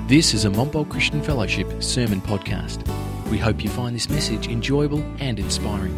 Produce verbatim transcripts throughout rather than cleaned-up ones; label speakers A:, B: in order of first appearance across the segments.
A: This is a Montbult Christian Fellowship sermon podcast. We hope you find this message enjoyable and inspiring.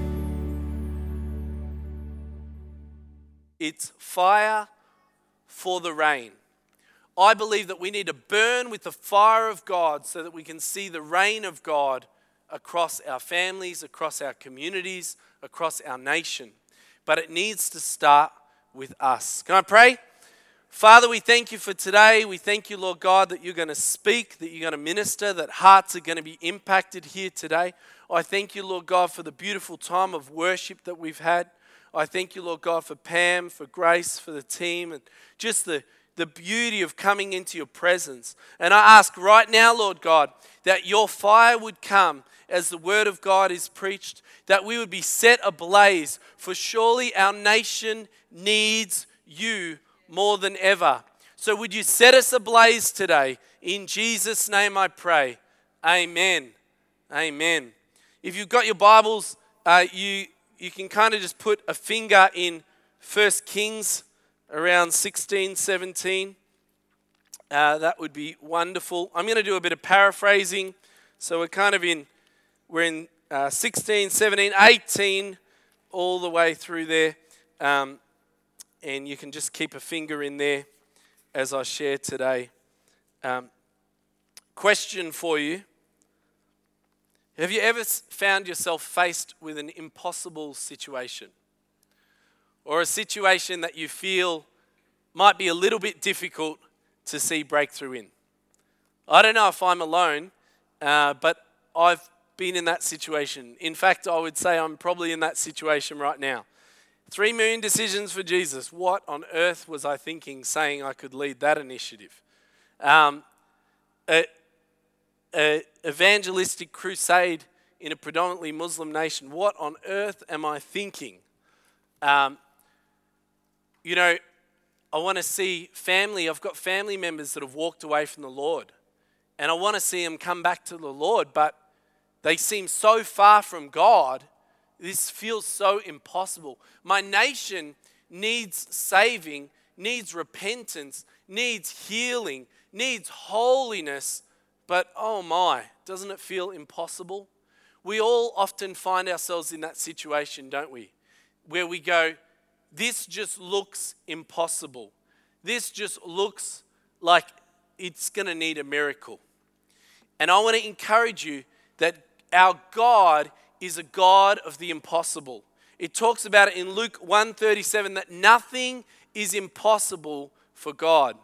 B: It's fire for the rain. I believe that we need to burn with the fire of God so that we can see the rain of God across our families, across our communities, across our nation. But it needs to start with us. Can I pray? Father, we thank you for today. We thank you, Lord God, that you're going to speak, that you're going to minister, that hearts are going to be impacted here today. I thank you, Lord God, for the beautiful time of worship that we've had. I thank you, Lord God, for Pam, for Grace, for the team, and just the, the beauty of coming into your presence. And I ask right now, Lord God, that your fire would come as the word of God is preached, that we would be set ablaze, for surely our nation needs you more than ever. So would you set us ablaze today? In Jesus' name I pray. Amen. Amen. If you've got your Bibles, uh, you you can kind of just put a finger in First Kings around sixteen, seventeen. Uh, that would be wonderful. I'm going to do a bit of paraphrasing. So we're kind of in, we're in uh, sixteen, seventeen, eighteen, all the way through there. Um, And you can just keep a finger in there as I share today. Um, question for you. Have you ever found yourself faced with an impossible situation? Or a situation that you feel might be a little bit difficult to see breakthrough in? I don't know if I'm alone, uh, but I've been in that situation. In fact, I would say I'm probably in that situation right now. Three million decisions for Jesus. What on earth was I thinking saying I could lead that initiative? Um, a, a evangelistic crusade in a predominantly Muslim nation. What on earth am I thinking? Um, you know, I want to see family. I've got family members that have walked away from the Lord. And I want to see them come back to the Lord, but they seem so far from God. This feels so impossible. My nation needs saving, needs repentance, needs healing, needs holiness. But oh my, doesn't it feel impossible? We all often find ourselves in that situation, don't we? Where we go, this just looks impossible. This just looks like it's going to need a miracle. And I want to encourage you that our God is a God of the impossible. It talks about it in Luke one thirty-seven that nothing is impossible for God.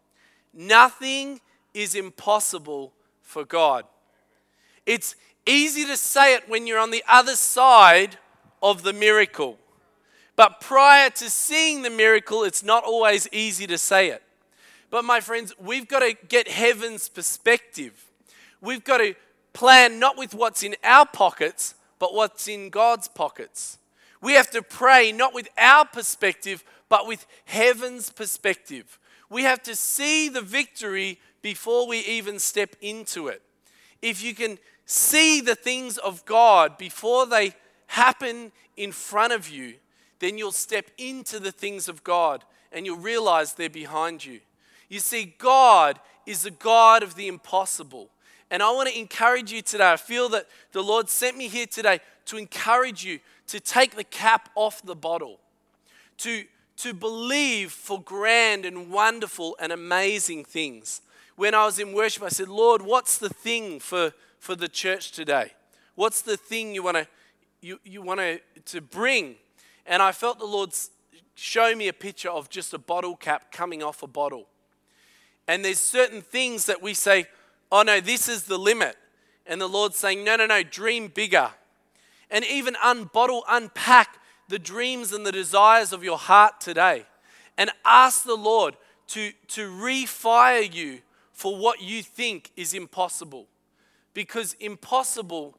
B: Nothing is impossible for God. It's easy to say it when you're on the other side of the miracle. But prior to seeing the miracle, it's not always easy to say it. But my friends, we've got to get heaven's perspective. We've got to plan not with what's in our pockets, but what's in God's pockets. We have to pray not with our perspective, but with heaven's perspective. We have to see the victory before we even step into it. If you can see the things of God before they happen in front of you, then you'll step into the things of God and you'll realize they're behind you. You see, God is a God of the impossible. And I want to encourage you today. I feel that the Lord sent me here today to encourage you to take the cap off the bottle, to, to believe for grand and wonderful and amazing things. When I was in worship, I said, Lord, what's the thing for, for the church today? What's the thing you want to you, you want to, to bring? And I felt the Lord show me a picture of just a bottle cap coming off a bottle. And there's certain things that we say, oh no, this is the limit. And the Lord's saying, no, no, no, dream bigger. And even unbottle, unpack the dreams and the desires of your heart today. And ask the Lord to, to refire you for what you think is impossible. Because impossible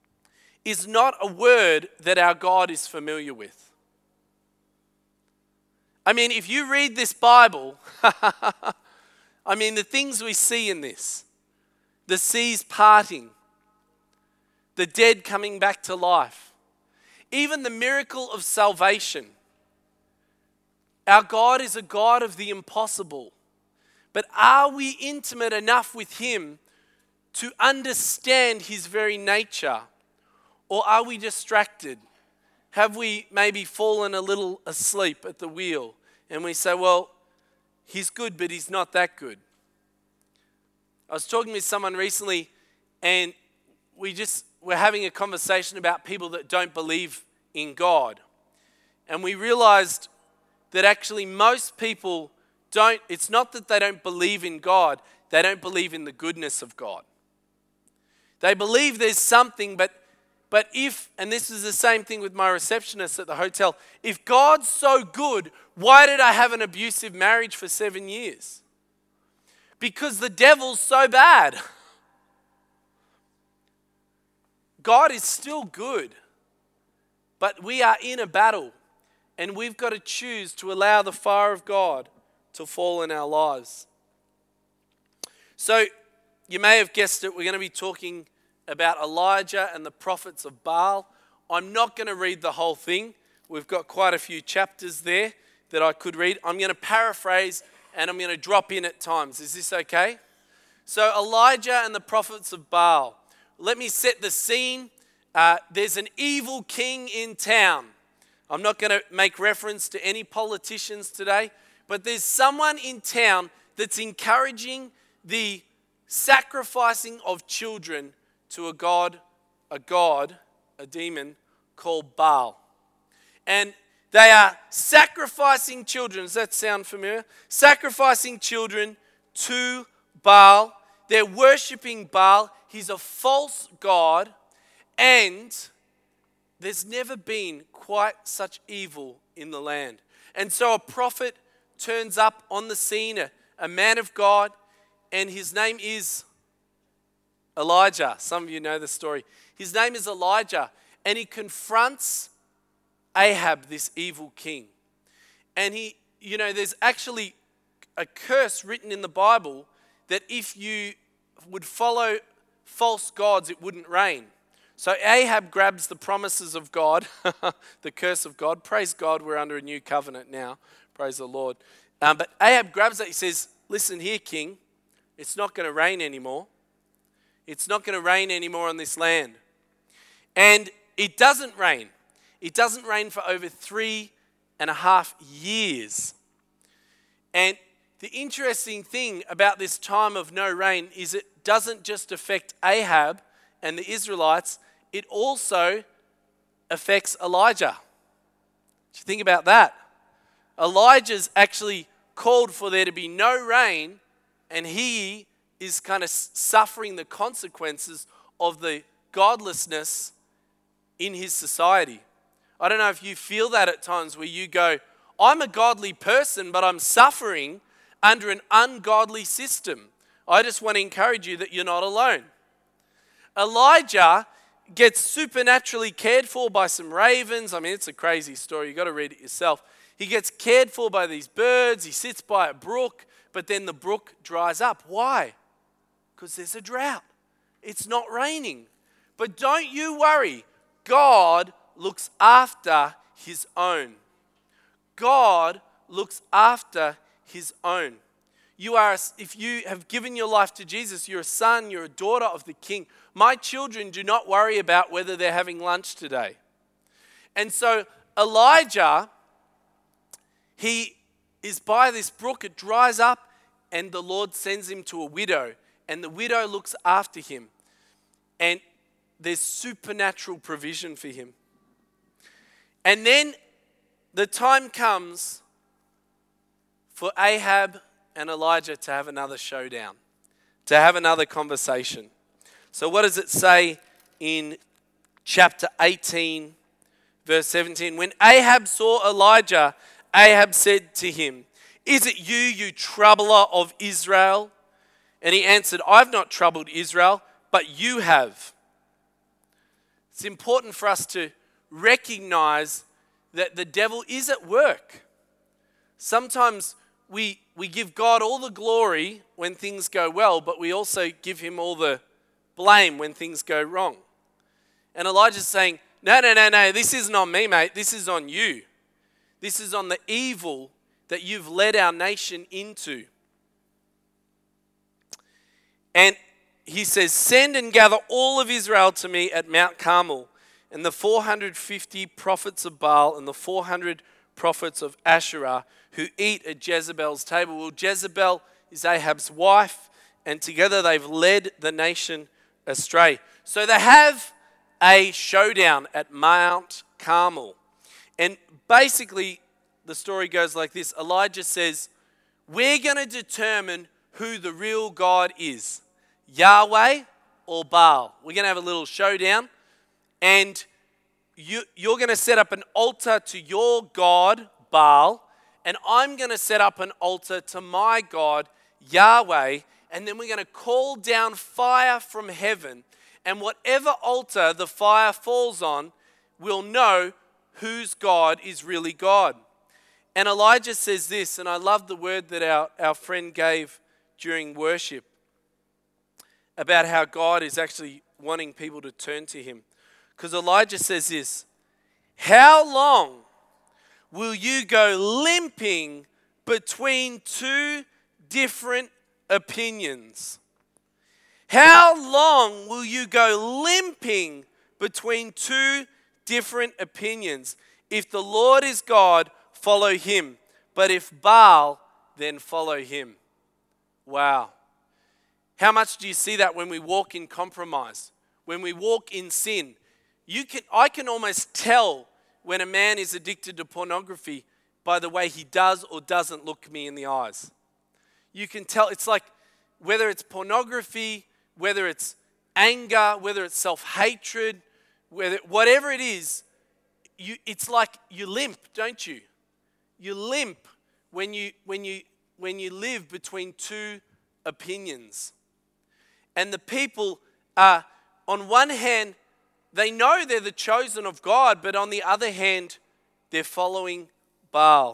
B: is not a word that our God is familiar with. I mean, if you read this Bible, I mean, the things we see in this, the seas parting, the dead coming back to life, even the miracle of salvation. Our God is a God of the impossible. But are we intimate enough with him to understand his very nature? Or are we distracted? Have we maybe fallen a little asleep at the wheel and we say, well, he's good, but he's not that good? I was talking with someone recently and we just were having a conversation about people that don't believe in God. And we realized that actually most people don't, it's not that they don't believe in God, they don't believe in the goodness of God. They believe there's something, but But if, and this is the same thing with my receptionist at the hotel, if God's so good, why did I have an abusive marriage for seven years? Because the devil's so bad. God is still good, but we are in a battle, and we've got to choose to allow the fire of God to fall in our lives. So, you may have guessed it, we're going to be talking about Elijah and the prophets of Baal. I'm not going to read the whole thing. We've got quite a few chapters there that I could read. I'm going to paraphrase and I'm going to drop in at times. Is this okay? So Elijah and the prophets of Baal. Let me set the scene. Uh, there's an evil king in town. I'm not going to make reference to any politicians today, but there's someone in town that's encouraging the sacrificing of children to a god, a god, a demon called Baal. And they are sacrificing children. Does that sound familiar? Sacrificing children to Baal. They're worshipping Baal. He's a false god. And there's never been quite such evil in the land. And so a prophet turns up on the scene, a, a man of God, and his name is Elijah. Some of you know the story. His name is Elijah, and he confronts Ahab, this evil king. And he, you know, there's actually a curse written in the Bible that if you would follow false gods, it wouldn't rain. So Ahab grabs the promises of God, the curse of God. Praise God, we're under a new covenant now. Praise the Lord. Um, but Ahab grabs that. He says, listen here, king, it's not going to rain anymore. It's not going to rain anymore on this land. And it doesn't rain. It doesn't rain for over three and a half years. And the interesting thing about this time of no rain is it doesn't just affect Ahab and the Israelites, it also affects Elijah. What do you think about that? Elijah's actually called for there to be no rain, and he is kind of suffering the consequences of the godlessness in his society. I don't know if you feel that at times where you go, I'm a godly person, but I'm suffering under an ungodly system. I just want to encourage you that you're not alone. Elijah gets supernaturally cared for by some ravens. I mean, it's a crazy story. You've got to read it yourself. He gets cared for by these birds. He sits by a brook, but then the brook dries up. Why? Because there's a drought. It's not raining. But don't you worry. God looks after his own. God looks after his own. You are, if you have given your life to Jesus, you're a son, you're a daughter of the King. My children do not worry about whether they're having lunch today. And so Elijah, he is by this brook, it dries up, and the Lord sends him to a widow, and the widow looks after him. And there's supernatural provision for him. And then the time comes for Ahab and Elijah to have another showdown, to have another conversation. So what does it say in chapter eighteen, verse seventeen? When Ahab saw Elijah, Ahab said to him, "Is it you, you troubler of Israel?" And he answered, "I've not troubled Israel, but you have." It's important for us to recognize that the devil is at work. Sometimes we we give God all the glory when things go well, but we also give him all the blame when things go wrong. And Elijah's saying, no, no, no, no, this isn't on me, mate. This is on you. This is on the evil that you've led our nation into. And he says, send and gather all of Israel to me at Mount Carmel, and the four hundred fifty prophets of Baal and the four hundred prophets of Asherah who eat at Jezebel's table. Well, Jezebel is Ahab's wife, and together they've led the nation astray. So they have a showdown at Mount Carmel. And basically, the story goes like this. Elijah says, we're going to determine who the real God is, Yahweh or Baal. We're going to have a little showdown, and you, you're going to set up an altar to your God, Baal, and I'm going to set up an altar to my God, Yahweh, and then we're going to call down fire from heaven, and whatever altar the fire falls on, we'll know whose God is really God. And Elijah says this, and I love the word that our, our friend gave during worship about how God is actually wanting people to turn to him. Because Elijah says this, how long will you go limping between two different opinions? How long will you go limping between two different opinions? If the Lord is God, follow him. But if Baal, then follow him. Wow. How much do you see that when we walk in compromise? When we walk in sin? You can, I can almost tell when a man is addicted to pornography by the way he does or doesn't look me in the eyes. You can tell, it's like whether it's pornography, whether it's anger, whether it's self-hatred, whether whatever it is, you, it's like you limp, don't you? You limp when you when you when you live between two opinions. And the people are, on one hand, they know they're the chosen of God, but on the other hand, they're following Baal.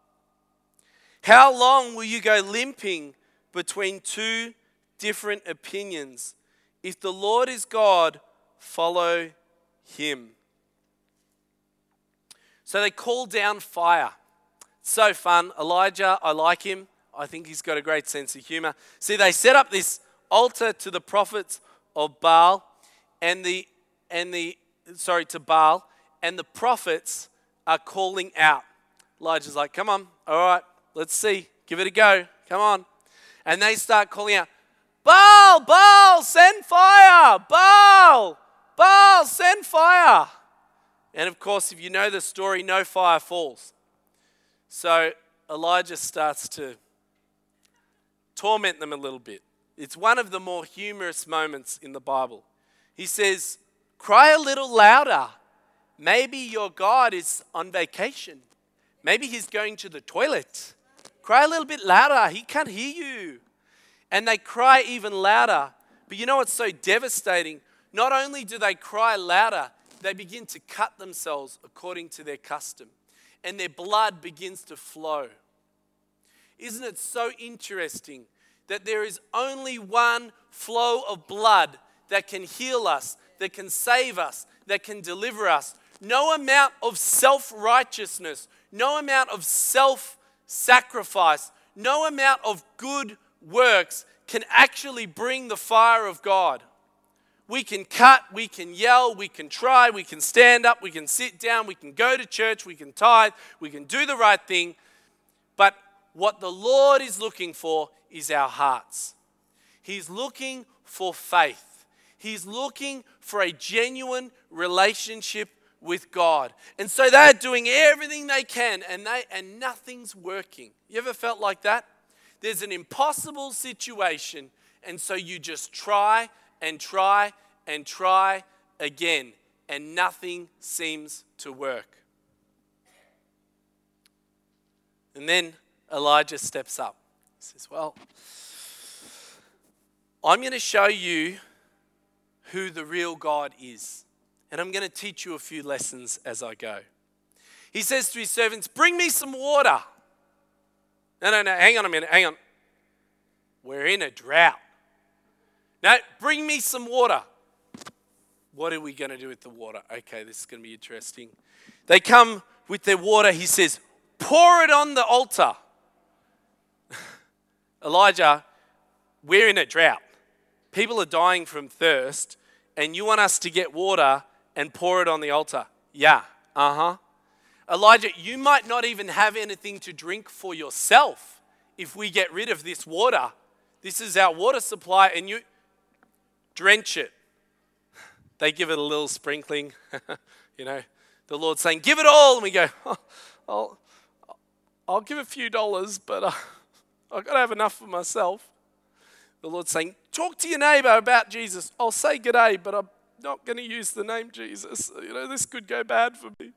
B: How long will you go limping between two different opinions? If the Lord is God, follow him. So they call down fire. So fun. Elijah, I like him. I think he's got a great sense of humor. See, they set up this altar to the prophets of Baal and the and the sorry to Baal, and the prophets are calling out. Elijah's like, come on, all right, let's see, give it a go, come on. And they start calling out, Baal, Baal, send fire, Baal, Baal, send fire. And of course, if you know the story, no fire falls. So Elijah starts to torment them a little bit. It's one of the more humorous moments in the Bible. He says, cry a little louder. Maybe your God is on vacation. Maybe he's going to the toilet. Cry a little bit louder. He can't hear you. And they cry even louder. But you know what's so devastating? Not only do they cry louder, they begin to cut themselves according to their custom. And their blood begins to flow. Isn't it so interesting that there is only one flow of blood that can heal us, that can save us, that can deliver us? No amount of self-righteousness, no amount of self-sacrifice, no amount of good works can actually bring the fire of God. We can cut, we can yell, we can try, we can stand up, we can sit down, we can go to church, we can tithe, we can do the right thing. But what the Lord is looking for is our hearts. He's looking for faith. He's looking for a genuine relationship with God. And so they're doing everything they can and they and nothing's working. You ever felt like that? There's an impossible situation and so you just try and try and try again and nothing seems to work. And then Elijah steps up. He says, well, I'm going to show you who the real God is. And I'm going to teach you a few lessons as I go. He says to his servants, bring me some water. No, no, no, hang on a minute, hang on. We're in a drought. No, bring me some water. What are we going to do with the water? Okay, this is going to be interesting. They come with their water. He says, pour it on the altar. Elijah, we're in a drought. People are dying from thirst, and you want us to get water and pour it on the altar. Yeah, uh-huh. Elijah, you might not even have anything to drink for yourself if we get rid of this water. This is our water supply, and you drench it. They give it a little sprinkling, you know. The Lord's saying, give it all. And we go, oh, I'll, I'll give a few dollars, but uh, I've got to have enough for myself. The Lord's saying, talk to your neighbor about Jesus. I'll say g'day, but I'm not going to use the name Jesus. You know, this could go bad for me.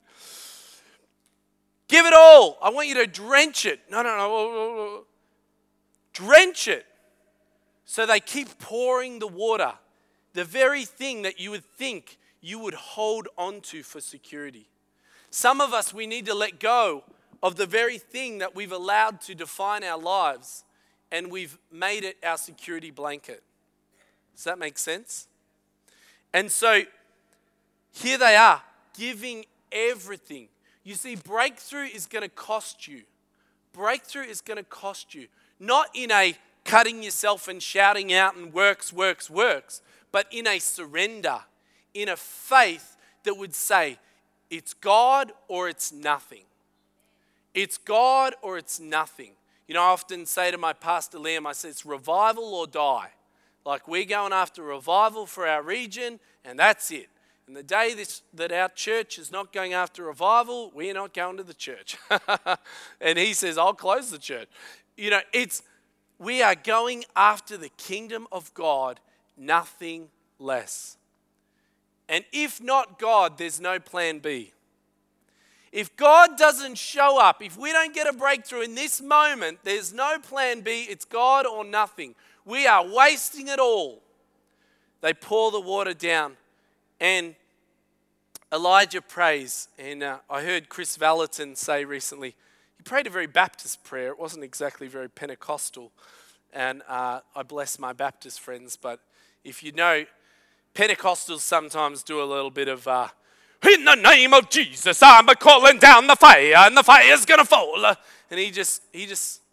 B: Give it all. I want you to drench it. No, no, no. Drench it. So they keep pouring the water, the very thing that you would think you would hold on to for security. Some of us, we need to let go of the very thing that we've allowed to define our lives, and we've made it our security blanket. Does that make sense? And so here they are, giving everything. You see, breakthrough is going to cost you. Breakthrough is going to cost you. Not in a cutting yourself and shouting out and works, works, works, but in a surrender, in a faith that would say, it's God or it's nothing. It's God or it's nothing. You know, I often say to my pastor Liam, I say, it's revival or die. Like, we're going after revival for our region, and that's it. And the day this, that our church is not going after revival, we're not going to the church. And he says, I'll close the church. You know, it's, we are going after the kingdom of God, nothing less. And if not God, there's no plan B. If God doesn't show up, if we don't get a breakthrough in this moment, there's no plan B. It's God or nothing. We are wasting it all. They pour the water down, and Elijah prays. And uh, I heard Chris Valentin say recently, he prayed a very Baptist prayer. It wasn't exactly very Pentecostal. And uh, I bless my Baptist friends, but if you know, Pentecostals sometimes do a little bit of, uh, in the name of Jesus, I'm calling down the fire, and the fire's gonna fall. And he just, he just,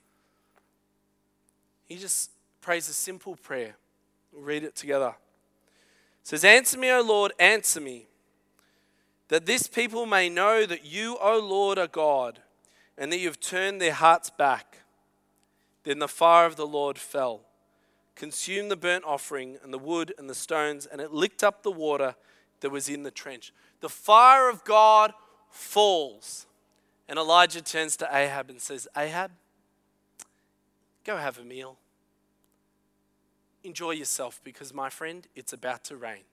B: he just prays a simple prayer. We'll read it together. It says, answer me, O Lord, answer me, that this people may know that you, O Lord, are God, and that you've turned their hearts back. Then the fire of the Lord fell, consumed the burnt offering and the wood and the stones, and it licked up the water that was in the trench. The fire of God falls. And Elijah turns to Ahab and says, Ahab, go have a meal. Enjoy yourself, because, my friend, it's about to rain.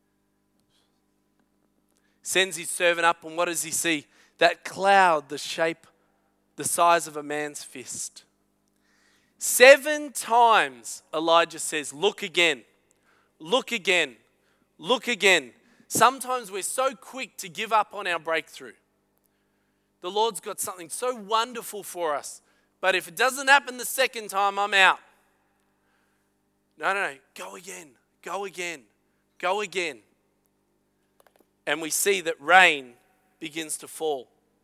B: Sends his servant up, and what does he see? That cloud, the shape, the size of a man's fist. Seven times Elijah says, look again, look again, look again. Sometimes we're so quick to give up on our breakthrough. The Lord's got something so wonderful for us, but if it doesn't happen the second time, I'm out. No, no, no, go again, go again, go again. And we see that rain begins to fall.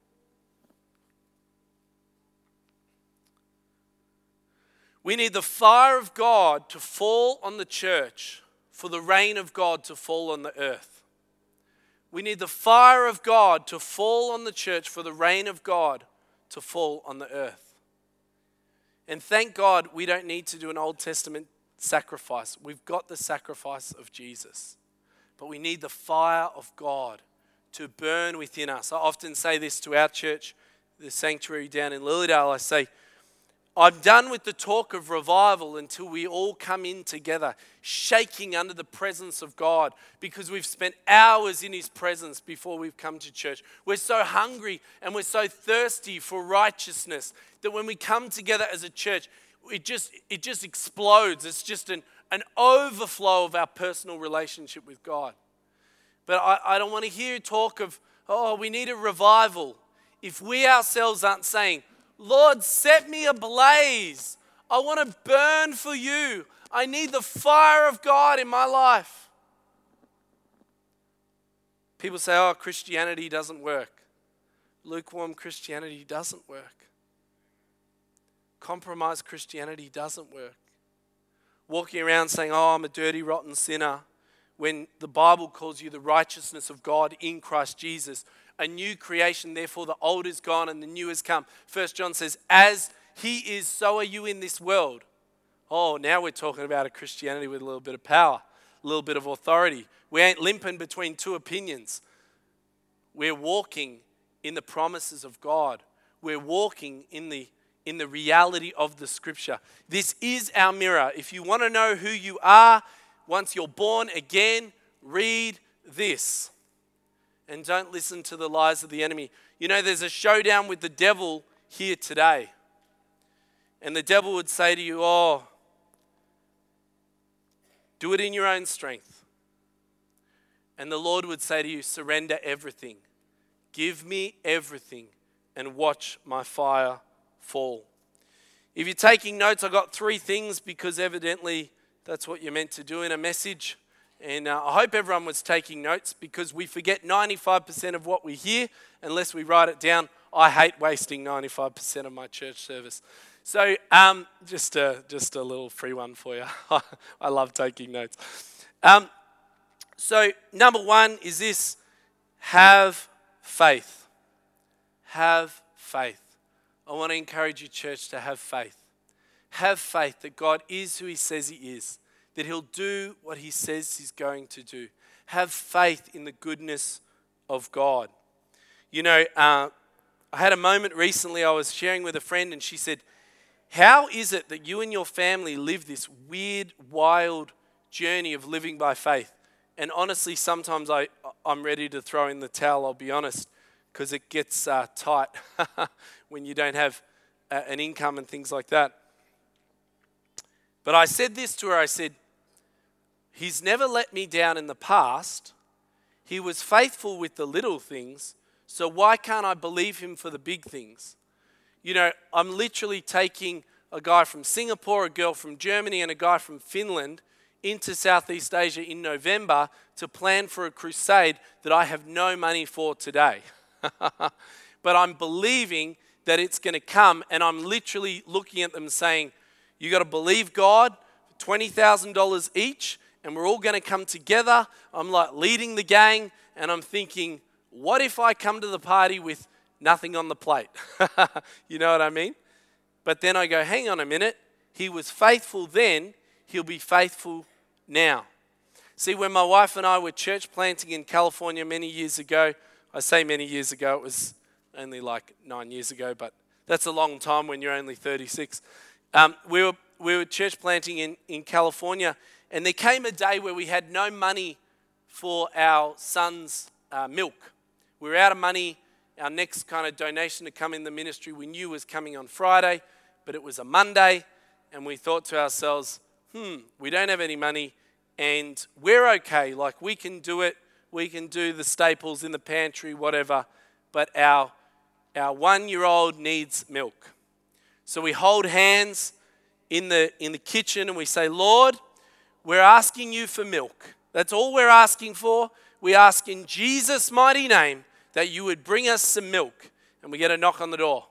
B: We need the fire of God to fall on the church for the rain of God to fall on the earth. We need the fire of God to fall on the church for the rain of God to fall on the earth. And thank God we don't need to do an Old Testament sacrifice. We've got the sacrifice of Jesus. But we need the fire of God to burn within us. I often say this to our church, the sanctuary down in Lilydale. I say, I'm done with the talk of revival until we all come in together, shaking under the presence of God, because we've spent hours in His presence before we've come to church. We're so hungry and we're so thirsty for righteousness that when we come together as a church, it just it just explodes. It's just an, an overflow of our personal relationship with God. But I, I don't want to hear talk of, oh, we need a revival, if we ourselves aren't saying, Lord, set me ablaze. I want to burn for you. I need the fire of God in my life. People say, oh, Christianity doesn't work. Lukewarm Christianity doesn't work. Compromised Christianity doesn't work. walking around saying, oh, I'm a dirty, rotten sinner, when the Bible calls you the righteousness of God in Christ Jesus, a new creation, therefore the old is gone and the new has come. First John says, as he is, so are you in this world. Oh, now we're talking about a Christianity with a little bit of power, a little bit of authority. We ain't limping between two opinions. We're walking in the promises of God. We're walking in the in the reality of the Scripture. This is our mirror. If you want to know who you are once you're born again, read this. And don't listen to the lies of the enemy. You know, there's a showdown with the devil here today. And the devil would say to you, oh, do it in your own strength. And the Lord would say to you, surrender everything. Give me everything and watch my fire fall. If you're taking notes, I got three things because evidently that's what you're meant to do in a message. And uh, I hope everyone was taking notes because we forget ninety-five percent of what we hear unless we write it down. I hate wasting ninety-five percent of my church service. So um, just, a, just a little free one for you. I love taking notes. Um, so number one is this: have faith. Have faith. I want to encourage you, church, to have faith. Have faith that God is who he says he is, that he'll do what he says he's going to do. Have faith in the goodness of God. You know, uh, I had a moment recently, I was sharing with a friend and she said, how is it that you and your family live this weird, wild journey of living by faith? And honestly, sometimes I, I'm ready to throw in the towel, I'll be honest, because it gets uh, tight when you don't have uh, an income and things like that. But I said this to her, I said, he's never let me down in the past. He was faithful with the little things, so why can't I believe him for the big things? You know, I'm literally taking a guy from Singapore, a girl from Germany, and a guy from Finland into Southeast Asia in November to plan for a crusade that I have no money for today. But I'm believing that it's going to come, and I'm literally looking at them saying, you got to believe God, twenty thousand dollars each, and we're all going to come together. I'm like leading the gang, and I'm thinking, what if I come to the party with nothing on the plate? You know what I mean? But then I go, hang on a minute. He was faithful then, he'll be faithful now. See, when my wife and I were church planting in California many years ago, I say many years ago, it was only like nine years ago, but that's a long time when you're only thirty-six. Um, we were we were church planting in, in California, and there came a day where we had no money for our son's uh, milk. We were out of money. Our next kind of donation to come in the ministry we knew was coming on Friday, but it was a Monday, and we thought to ourselves, hmm, we don't have any money, and we're okay, like we can do it. We can do the staples in the pantry, whatever, but our our one-year-old needs milk. So we hold hands in the in the kitchen and we say, Lord, we're asking you for milk. That's all we're asking for. We ask in Jesus' mighty name that you would bring us some milk. And we get a knock on the door.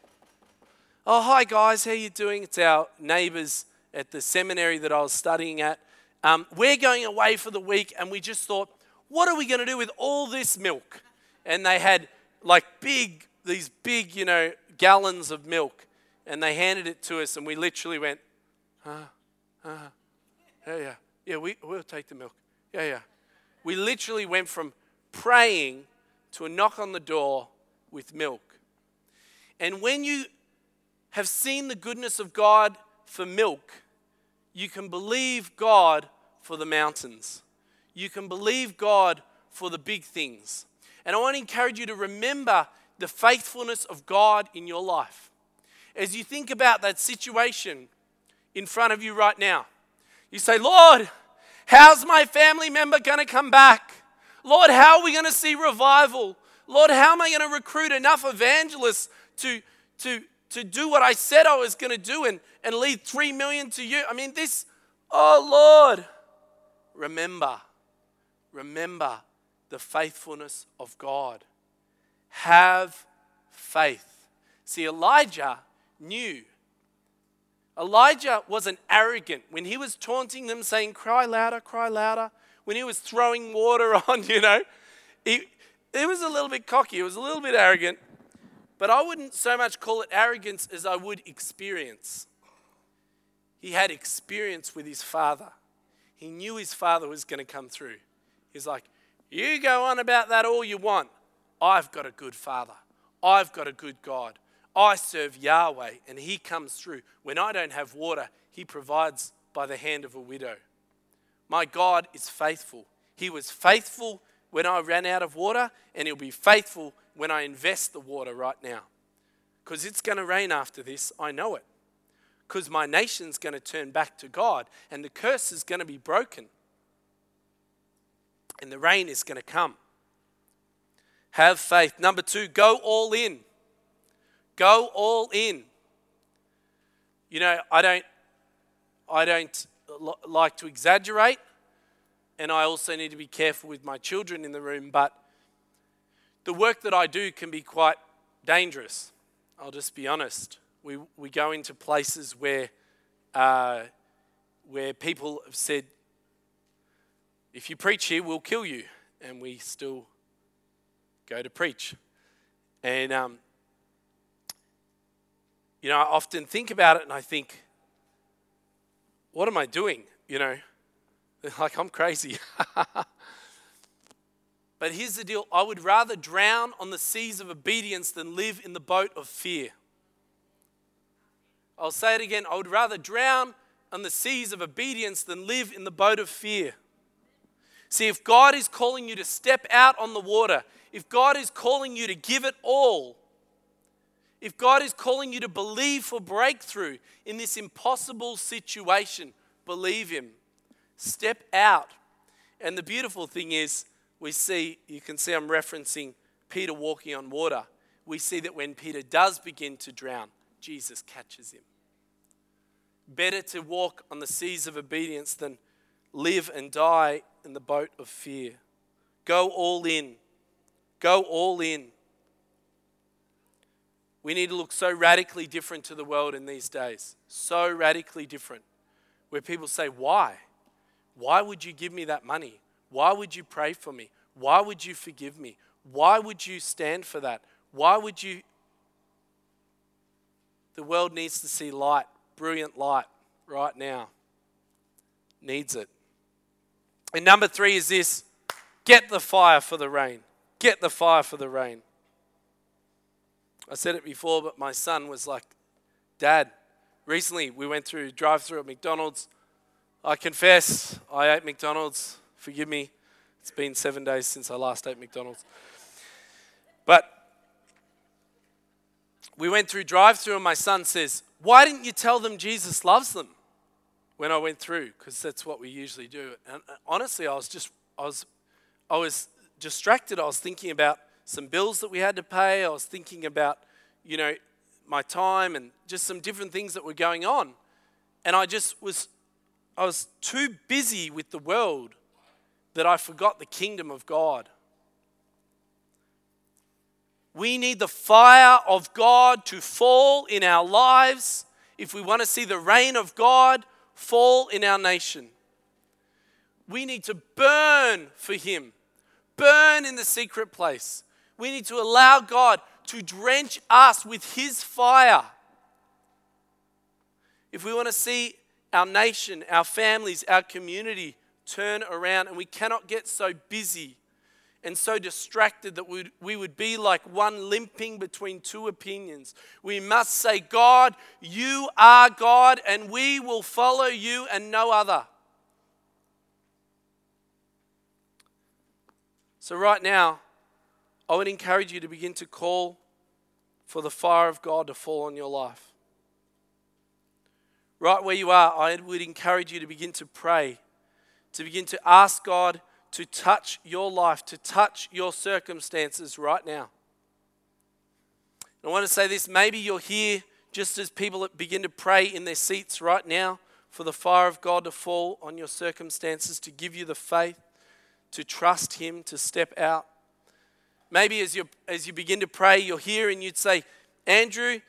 B: Oh, hi guys, how you doing? It's our neighbors at the seminary that I was studying at. Um, we're going away for the week, and we just thought, what are we going to do with all this milk? And they had like big, these big, you know, gallons of milk. And they handed it to us, and we literally went, huh, huh, yeah, yeah, yeah, we, we'll take the milk. Yeah, yeah. We literally went from praying to a knock on the door with milk. And when you have seen the goodness of God for milk, you can believe God for the mountains. You can believe God for the big things. And I want to encourage you to remember the faithfulness of God in your life. As you think about that situation in front of you right now, you say, Lord, how's my family member going to come back? Lord, how are we going to see revival? Lord, how am I going to recruit enough evangelists to, to, to do what I said I was going to do and, and lead three million to you? I mean, this, oh Lord, remember, remember the faithfulness of God. Have faith. See, Elijah knew, Elijah wasn't arrogant. When he was taunting them, saying, cry louder, cry louder, when he was throwing water on, you know, he, he was a little bit cocky. He was a little bit arrogant. But I wouldn't so much call it arrogance as I would experience. He had experience with his father. He knew his father was going to come through. He's like, you go on about that all you want. I've got a good father. I've got a good God. I serve Yahweh and he comes through. When I don't have water, he provides by the hand of a widow. My God is faithful. He was faithful when I ran out of water, and he'll be faithful when I invest the water right now. Because it's going to rain after this, I know it. Because my nation's going to turn back to God, and the curse is going to be broken. And the rain is going to come. Have faith. Number two, go all in. Go all in. You know, I don't, I don't like to exaggerate, and I also need to be careful with my children in the room, but the work that I do can be quite dangerous. I'll just be honest. We we go into places where uh, where people have said, if you preach here, we'll kill you, and we still go to preach. And um, you know, I often think about it, and I think, what am I doing? You know, like I'm crazy. But here's the deal. I would rather drown on the seas of obedience than live in the boat of fear. I'll say it again. I would rather drown on the seas of obedience than live in the boat of fear. See, if God is calling you to step out on the water, if God is calling you to give it all, if God is calling you to believe for breakthrough in this impossible situation, believe Him. Step out. And the beautiful thing is, we see, you can see I'm referencing Peter walking on water. We see that when Peter does begin to drown, Jesus catches him. Better to walk on the seas of obedience than live and die in the boat of fear. Go all in. Go all in. We need to look so radically different to the world in these days. So radically different. Where people say, why? Why would you give me that money? Why would you pray for me? Why would you forgive me? Why would you stand for that? Why would you? The world needs to see light, brilliant light right now. Needs it. And number three is this: get the fire for the rain. Get the fire for the rain. I said it before, but my son was like, Dad, recently we went through drive-through at McDonald's. I confess, I ate McDonald's. Forgive me. It's been seven days since I last ate McDonald's. But we went through drive-through and my son says, why didn't you tell them Jesus loves them when I went through? Because that's what we usually do. And honestly, I was just, I was, I was distracted. I was thinking about some bills that we had to pay. I was thinking about, you know, my time and just some different things that were going on. And I just was, I was too busy with the world that I forgot the kingdom of God. We need the fire of God to fall in our lives if we want to see the reign of God fall in our nation. We need to burn for Him. Burn in the secret place. We need to allow God to drench us with His fire. If we want to see our nation, our families, our community turn around, and we cannot get so busy and so distracted that we, we would be like one limping between two opinions. We must say, God, you are God, and we will follow you and no other. So right now, I would encourage you to begin to call for the fire of God to fall on your life. Right where you are, I would encourage you to begin to pray, to begin to ask God to touch your life, to touch your circumstances right now. I want to say this, maybe you're here just as people begin to pray in their seats right now for the fire of God to fall on your circumstances, to give you the faith, to trust Him, to step out. Maybe as you as you begin to pray, you're here and you'd say, Andrew,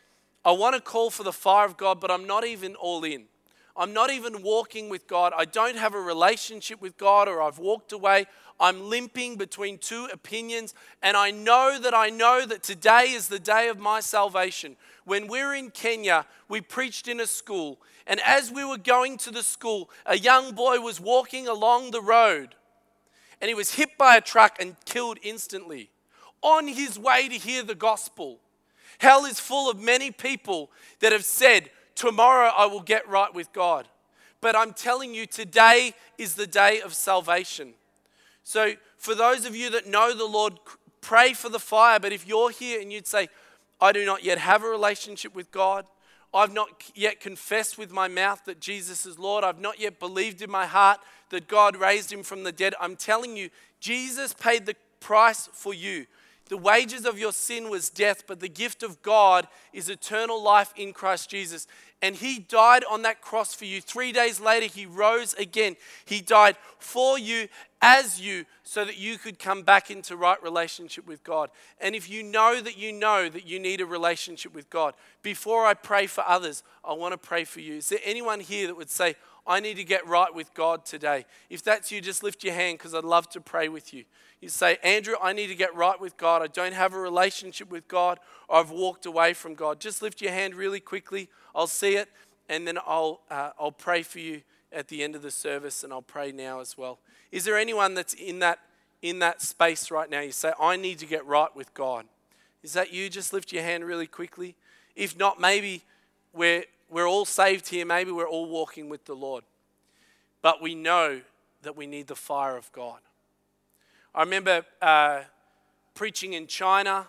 B: I want to call for the fire of God, but I'm not even all in. I'm not even walking with God. I don't have a relationship with God, or I've walked away. I'm limping between two opinions, and I know that I know that today is the day of my salvation. When we were in Kenya, we preached in a school, and as we were going to the school, a young boy was walking along the road, and he was hit by a truck and killed instantly on his way to hear the gospel. Hell is full of many people that have said, tomorrow I will get right with God. But I'm telling you, today is the day of salvation. So for those of you that know the Lord, pray for the fire. But if you're here and you'd say, I do not yet have a relationship with God, I've not yet confessed with my mouth that Jesus is Lord, I've not yet believed in my heart that God raised him from the dead, I'm telling you, Jesus paid the price for you. The wages of your sin was death, but the gift of God is eternal life in Christ Jesus. And he died on that cross for you. Three days later, he rose again. He died for you, as you, so that you could come back into right relationship with God. And if you know that you know that you need a relationship with God, before I pray for others, I want to pray for you. Is there anyone here that would say, I need to get right with God today? If that's you, just lift your hand, because I'd love to pray with you. You say, Andrew, I need to get right with God. I don't have a relationship with God, or I've walked away from God. Just lift your hand really quickly. I'll see it, and then I'll uh, I'll pray for you at the end of the service, and I'll pray now as well. Is there anyone that's in that in that space right now? You say, I need to get right with God. Is that you? Just lift your hand really quickly. If not, maybe we're we're all saved here. Maybe we're all walking with the Lord, but we know that we need the fire of God. I remember uh, preaching in China,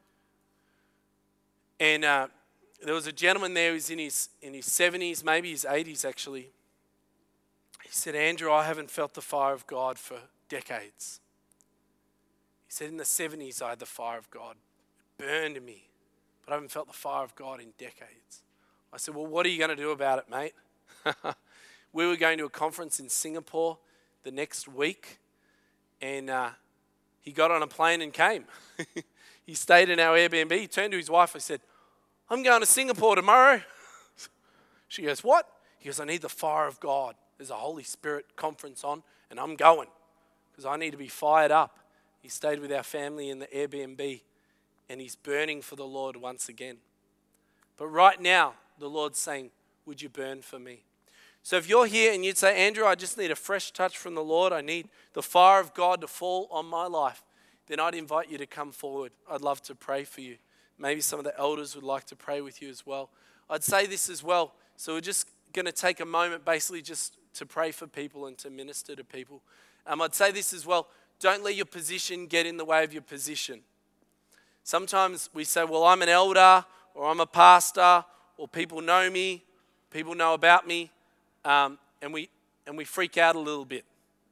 B: and uh, there was a gentleman there who was in his in his seventies, maybe his eighties actually. He said, Andrew, I haven't felt the fire of God for decades. He said, in the seventies, I had the fire of God. It burned in me, but I haven't felt the fire of God in decades. I said, well, what are you going to do about it, mate? We were going to a conference in Singapore the next week, and uh, he got on a plane and came. He stayed in our Airbnb. He turned to his wife and said, I'm going to Singapore tomorrow. She goes, what? He goes, I need the fire of God. There's a Holy Spirit conference on, and I'm going because I need to be fired up. He stayed with our family in the Airbnb, and he's burning for the Lord once again. But right now, the Lord's saying, would you burn for me? So if you're here and you'd say, Andrew, I just need a fresh touch from the Lord, I need the fire of God to fall on my life, then I'd invite you to come forward. I'd love to pray for you. Maybe some of the elders would like to pray with you as well. I'd say this as well. So we're just going to take a moment basically just to pray for people and to minister to people. Um, I'd say this as well. Don't let your position get in the way of your position. Sometimes we say, well, I'm an elder, or I'm a pastor, or people know me, people know about me. Um, and we and we freak out a little bit.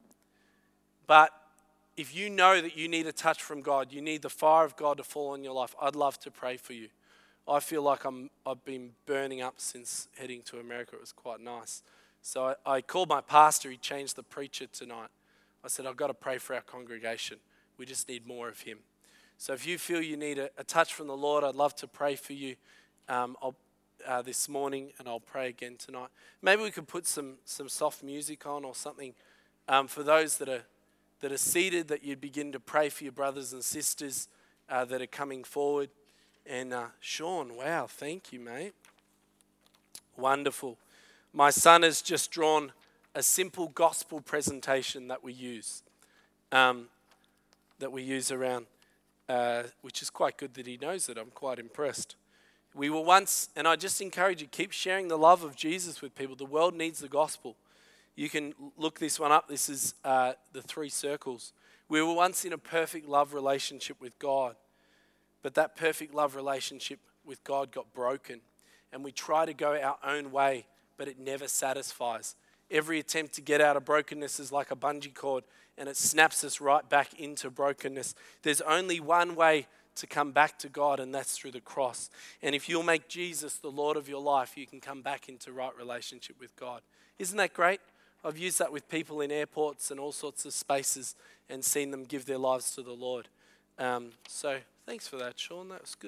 B: But if you know that you need a touch from God, you need the fire of God to fall on your life, I'd love to pray for you. I feel like I'm, I've been burning up since heading to America. It was quite nice. So I, I called my pastor. He changed the preacher tonight. I said, I've got to pray for our congregation. We just need more of him. So if you feel you need a, a touch from the Lord, I'd love to pray for you. Um, I'll Uh, this morning, and I'll pray again tonight. Maybe we could put some some soft music on or something um, for those that are that are seated, that you'd begin to pray for your brothers and sisters uh, that are coming forward. And uh, Sean, wow, thank you, mate. Wonderful. My son has just drawn a simple gospel presentation that we use, um, that we use around, uh, which is quite good that he knows it. I'm quite impressed. We were once, and I just encourage you, keep sharing the love of Jesus with people. The world needs the gospel. You can look this one up. This is uh, the three circles. We were once in a perfect love relationship with God, but that perfect love relationship with God got broken, and we try to go our own way, but it never satisfies. Every attempt to get out of brokenness is like a bungee cord, and it snaps us right back into brokenness. There's only one way to come back to God, and that's through the cross. And if you'll make Jesus the Lord of your life, you can come back into right relationship with God. Isn't that great? I've used that with people in airports and all sorts of spaces and seen them give their lives to the Lord. Um, so thanks for that, Sean. That was good.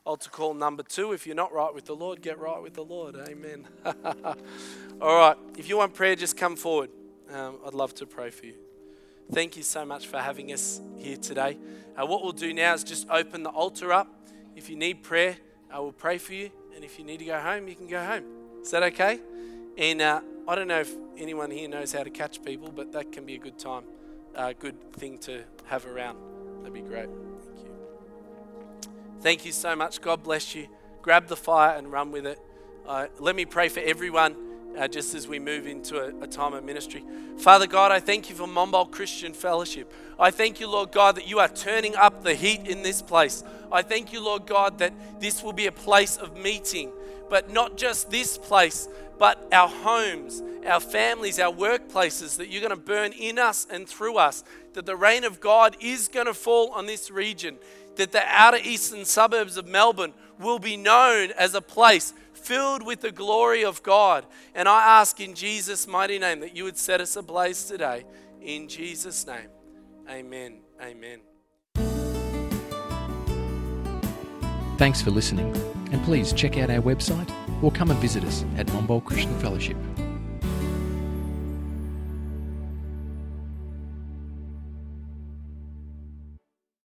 B: Altar call number two. If you're not right with the Lord, get right with the Lord. Amen. All right. If you want prayer, just come forward. Um, I'd love to pray for you. Thank you so much for having us here today. Uh, what we'll do now is just open the altar up. If you need prayer, I will pray for you. And if you need to go home, you can go home. Is that okay? And uh, I don't know if anyone here knows how to catch people, but that can be a good time, a uh, good thing to have around. That'd be great. Thank you. Thank you so much. God bless you. Grab the fire and run with it. Uh, let me pray for everyone uh, just as we move into a, a time of ministry. Father God, I thank you for Momboll Christian Fellowship. I thank you, Lord God, that you are turning up the heat in this place. I thank you, Lord God, that this will be a place of meeting, but not just this place, but our homes, our families, our workplaces, that you're going to burn in us and through us, that the rain of God is going to fall on this region, that the outer eastern suburbs of Melbourne will be known as a place filled with the glory of God. And I ask in Jesus' mighty name that you would set us ablaze today. In Jesus' name, amen. Amen.
A: Thanks for listening, and please check out our website or come and visit us at Momboll Christian Fellowship.